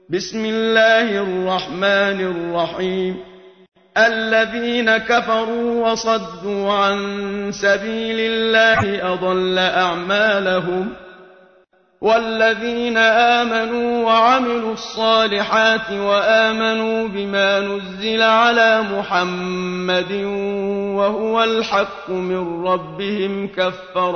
بسم الله الرحمن الرحيم. الذين كفروا وصدوا عن سبيل الله أضل أعمالهم، والذين آمنوا وعملوا الصالحات وآمنوا بما نزل على محمد وهو الحق من ربهم كفر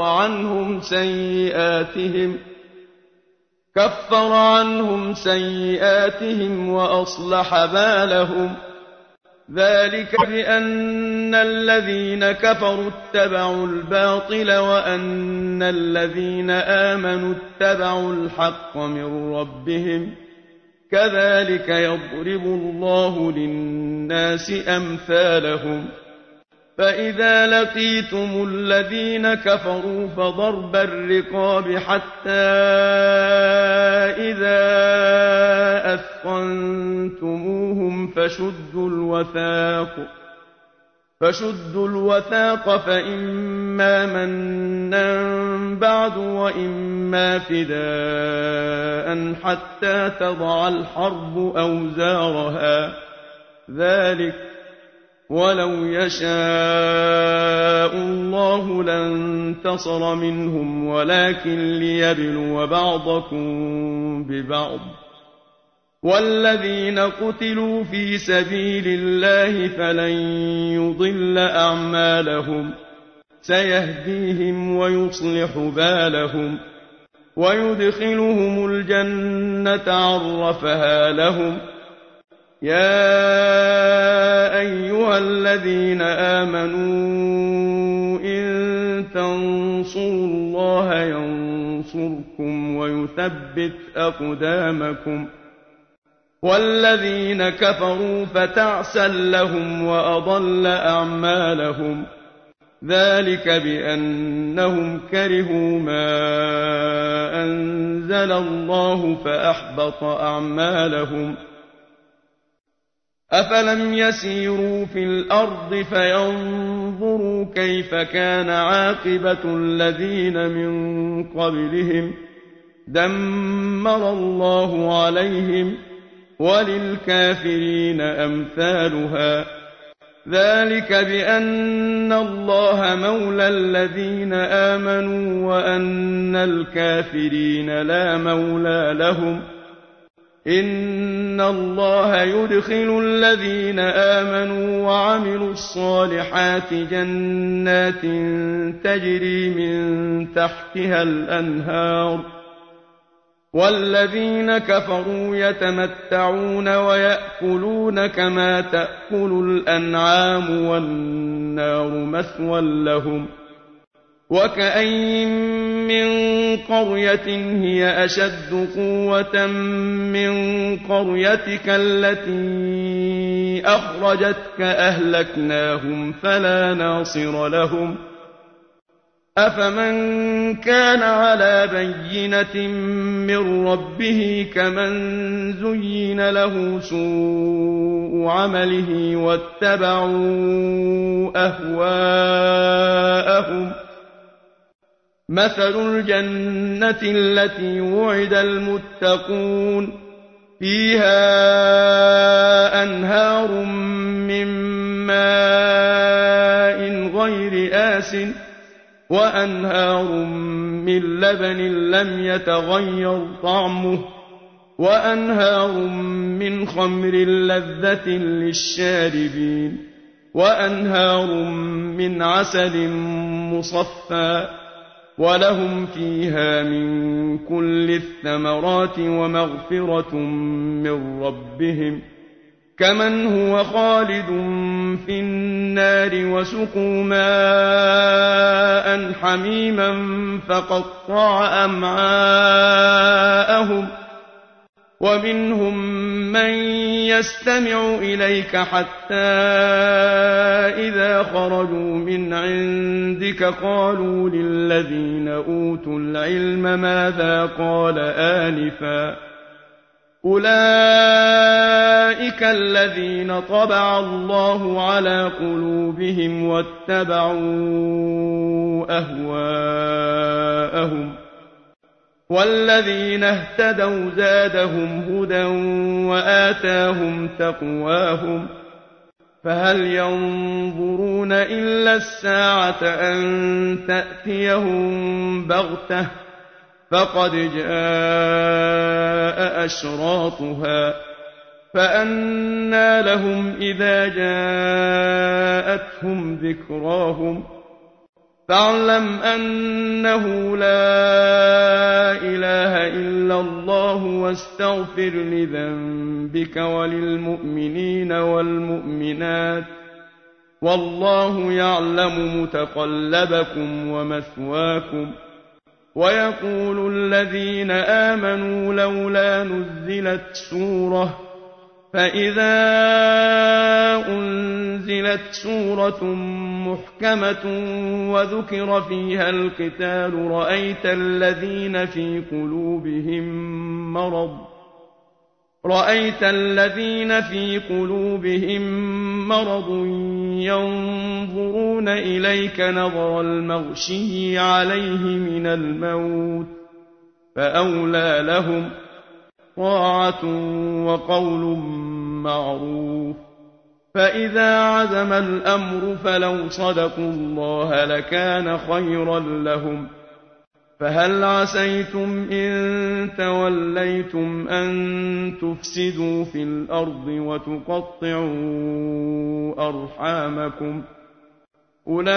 عنهم سيئاتهم وأصلح بالهم. ذلك بأن الذين كفروا اتبعوا الباطل وأن الذين آمنوا اتبعوا الحق من ربهم. كذلك يضرب الله للناس أمثالهم. فإذا لقيتم الذين كفروا فضرب الرقاب حتى إذا أثخنتموهم فشدوا الوثاق فإما منا بعد وإما فداء حتى تضع الحرب أوزارها. ذلك ولو يشاء الله لانتصر منهم ولكن ليبلو بعضكم ببعض. والذين قتلوا في سبيل الله فلن يضل أعمالهم، سيهديهم ويصلح بالهم ويدخلهم الجنة عرفها لهم. يا أيها الذين آمنوا إن تنصروا الله ينصركم ويثبت أقدامكم. والذين كفروا فتعسا لهم وأضل أعمالهم. ذلك بأنهم كرهوا ما أنزل الله فأحبط أعمالهم. أفلم يسيروا في الأرض فينظروا كيف كان عاقبة الذين من قبلهم. دمر الله عليهم وللكافرين أمثالها. ذلك بأن الله مولى الذين آمنوا وأن الكافرين لا مولى لهم. إن الله يدخل الذين آمنوا وعملوا الصالحات جنات تجري من تحتها الأنهار، والذين كفروا يتمتعون ويأكلون كما تأكل الأنعام والنار مثوى لهم. وكأين من قرية هي أشد قوة من قريتك التي أخرجتك أهلكناهم فلا ناصر لهم. أفمن كان على بينة من ربه كمن زين له سوء عمله واتبعوا أهواءهم. مثل الجنة التي وعد المتقون فيها أنهار من ماء غير آسن وأنهار من لبن لم يتغير طعمه وأنهار من خمر لذة للشاربين وأنهار من عسل مصفى ولهم فيها من كل الثمرات ومغفرة من ربهم كمن هو خالد في النار وسقوا ماء حميما فقطع أمعاءهم. ومنهم من يستمع إليك حتى إذا خرجوا من عندك قالوا للذين أوتوا العلم ماذا قال آنفا. أولئك الذين طبع الله على قلوبهم واتبعوا أهواءهم. والذين اهتدوا زادهم هدى وآتاهم تقواهم فهل ينظرون إلا الساعة أن تأتيهم بغتة فقد جاء أشراطها فأنى لهم إذا جاءتهم ذكراهم فاعلم أنه لا إله إلا الله واستغفر لذنبك وللمؤمنين والمؤمنات والله يعلم متقلبكم ومثواكم ويقول الذين آمنوا لولا نزلت سورة فإذا أنزلت سورة محكمة وذكر فيها القتال رأيت الذين في قلوبهم مرض ينظرون إليك نظر المغشي عليه من الموت فأولى لهم طاعة وقول معروف فإذا عزم الأمر فلو صدقوا الله لكان خيرا لهم فهل عسيتم إن توليتم أن تفسدوا في الأرض وتقطعوا أرحامكم أولئك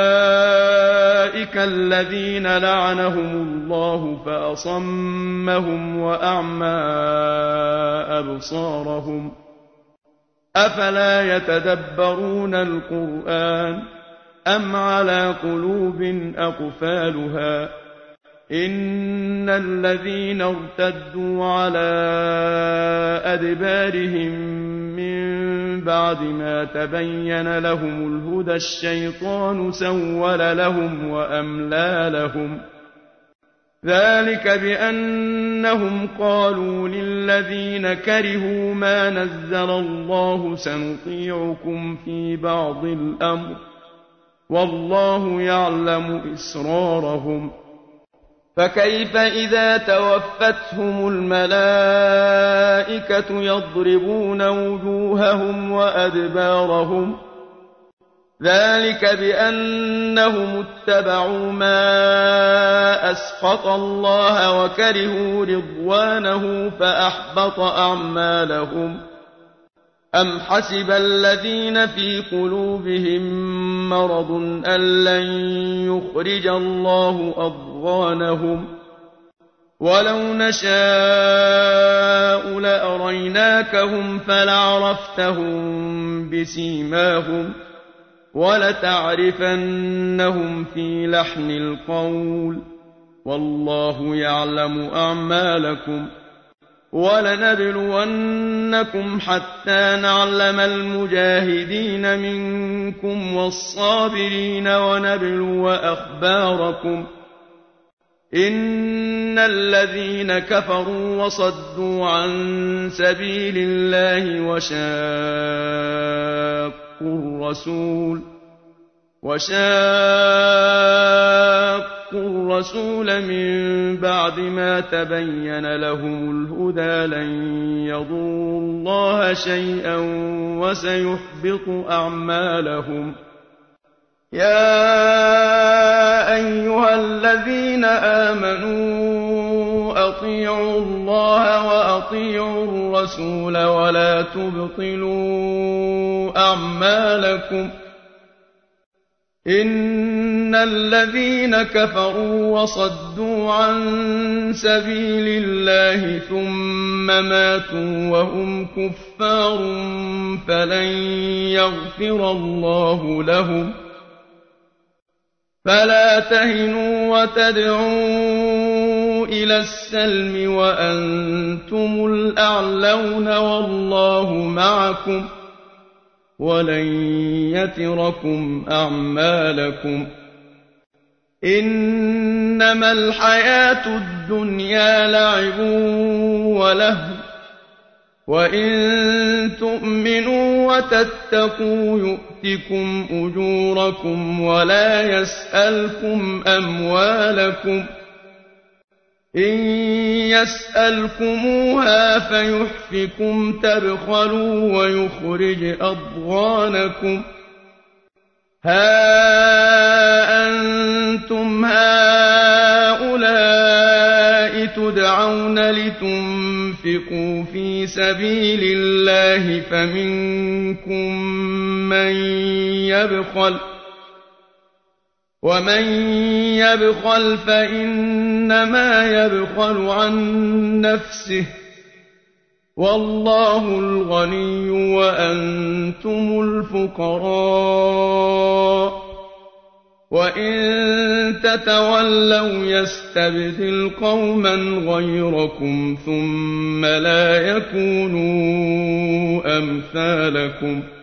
الذين لعنهم الله فأصمهم وأعمى أبصارهم أفلا يتدبرون القرآن أم على قلوب أقفالها إن الذين ارتدوا على أدبارهم من بعد ما تبين لهم الهدى الشيطان سول لهم وأملى لهم ذلك بأنهم قالوا للذين كرهوا ما نزل الله سنطيعكم في بعض الأمر والله يعلم إسرارهم فكيف إذا توفتهم الملائكة يضربون وجوههم وأدبارهم ذلك بأنهم اتبعوا ما أسخط الله وكرهوا رضوانه فأحبط أعمالهم أم حسب الذين في قلوبهم مرض أن لن يخرج الله أضغانهم ولو نشاء لأريناكهم فلعرفتهم بسيماهم ولتعرفنهم في لحن القول والله يعلم أعمالكم ولنبلونكم حتى نعلم المجاهدين منكم والصابرين ونبلو أخباركم إن الذين كفروا وصدوا عن سبيل الله وشاقوا الرسول من بعد ما تبين لهم الهدى لن يضروا الله شيئا وسيحبط أعمالهم يا أيها الذين آمنوا أطيعوا الله وأطيعوا الرسول ولا تبطلوا أعمالكم إن الذين كفروا وصدوا عن سبيل الله ثم ماتوا وهم كفار فلن يغفر الله لهم فلا تهنوا وتدعوا إلى السلم وأنتم الأعلون والله معكم ولن يتركم أعمالكم إنما الحياة الدنيا لعب ولهو وإن تؤمنوا وتتقوا يؤتكم أجوركم ولا يسألكم أموالكم إن يسألكموها فيحفكم تبخلوا ويخرج أضغانكم ها أنتم هؤلاء تدعون لتنفقوا في سبيل الله فمنكم من يبخل ومن يبخل فإنما يبخل عن نفسه والله الغني وأنتم الفقراء وإن تتولوا يستبدل قوما غيركم ثم لا يكونوا أمثالكم